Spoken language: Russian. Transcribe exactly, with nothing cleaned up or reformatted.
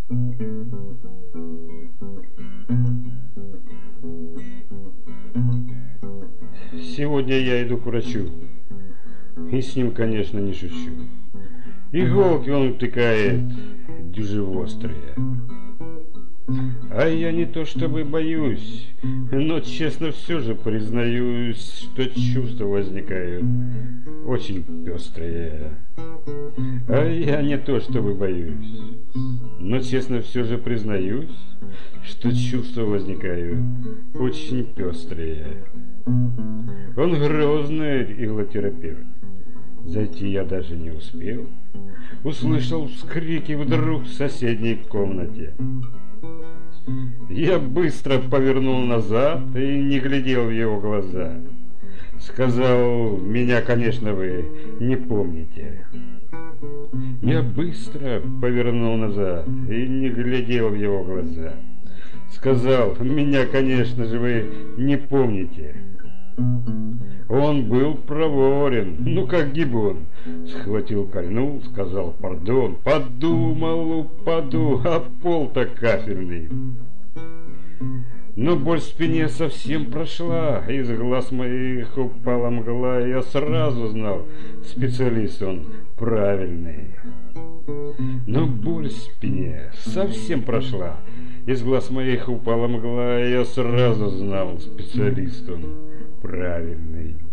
Сегодня я иду к врачу, и с ним, конечно, не шучу. Иголки он втыкает дюжи острые. А я не то чтобы боюсь, но честно все же признаюсь, что чувства возникают очень пестрые. А я не то чтобы боюсь, но честно все же признаюсь, что чувства возникают очень пестрые. Он грозный иглотерапевт. Зайти я даже не успел. Услышал вскрики вдруг в соседней комнате. Я быстро повернул назад и не глядел в его глаза. Сказал: меня, конечно, вы не помните. Я быстро повернул назад и не глядел в его глаза. Сказал: меня, конечно же, вы не помните. Он был проворен, ну как гибон. Схватил кольнул, сказал пардон. Подумал, упаду, а пол-то кафельный. Но боль в спине совсем прошла, из глаз моих упала мгла. Я сразу знал, специалист он правильный. Но боль в спине совсем прошла, из глаз моих упала мгла. Я сразу знал, специалист он правильный.